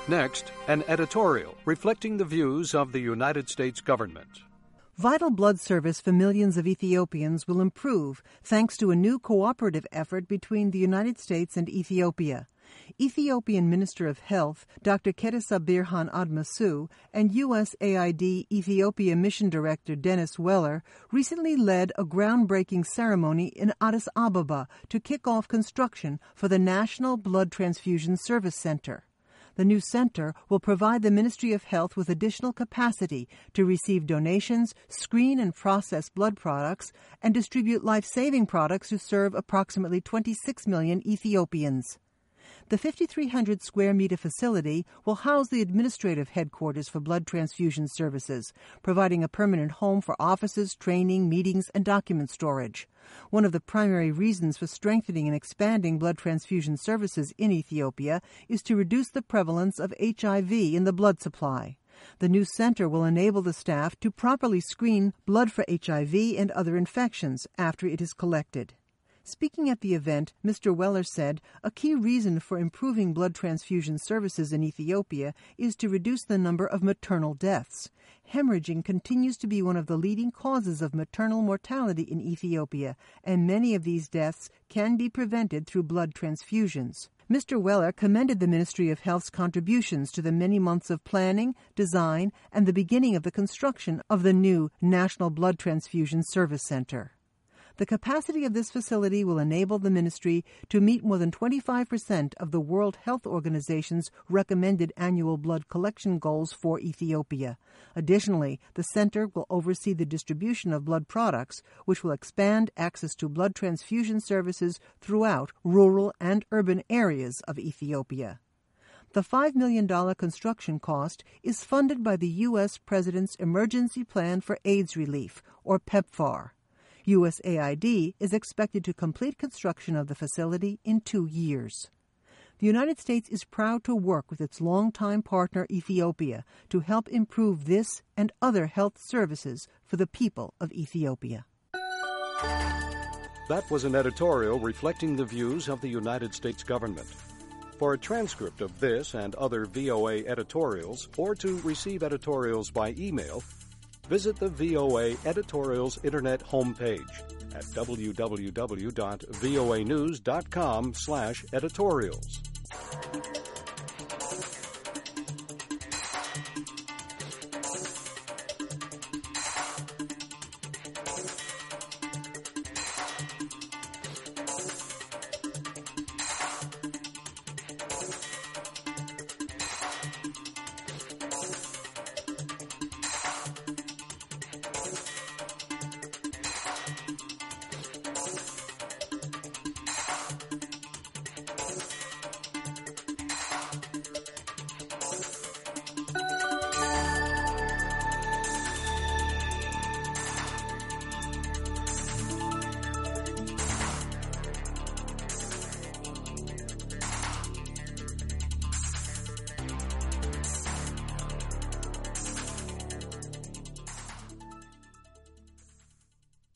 Next, an editorial reflecting the views of the United States government. Vital blood service for millions of Ethiopians will improve thanks to a new cooperative effort between the United States and Ethiopia. Ethiopian Minister of Health Dr. Kedesa Birhan Admasu and USAID Ethiopia Mission Director Dennis Weller recently led a groundbreaking ceremony in Addis Ababa to kick off construction for the National Blood Transfusion Service Center. The new center will provide the Ministry of Health with additional capacity to receive donations, screen and process blood products, and distribute life-saving products to serve approximately 26 million Ethiopians. The 5,300 square meter facility will house the administrative headquarters for blood transfusion services, providing a permanent home for offices, training, meetings, and document storage. One of the primary reasons for strengthening and expanding blood transfusion services in Ethiopia is to reduce the prevalence of HIV in the blood supply. The new center will enable the staff to properly screen blood for HIV and other infections after it is collected. Speaking at the event, Mr. Weller said, a key reason for improving blood transfusion services in Ethiopia is to reduce the number of maternal deaths. Hemorrhaging continues to be one of the leading causes of maternal mortality in Ethiopia, and many of these deaths can be prevented through blood transfusions. Mr. Weller commended the Ministry of Health's contributions to the many months of planning, design, and the beginning of the construction of the new National Blood Transfusion Service Center. The capacity of this facility will enable the ministry to meet more than 25% of the World Health Organization's recommended annual blood collection goals for Ethiopia. Additionally, the center will oversee the distribution of blood products, which will expand access to blood transfusion services throughout rural and urban areas of Ethiopia. The $5 million construction cost is funded by the U.S. President's Emergency Plan for AIDS Relief, or PEPFAR. USAID is expected to complete construction of the facility in 2 years. The United States is proud to work with its longtime partner Ethiopia to help improve this and other health services for the people of Ethiopia. That was an editorial reflecting the views of the United States government. For a transcript of this and other VOA editorials, or to receive editorials by email, visit the VOA Editorials Internet homepage at www.voanews.com/editorials.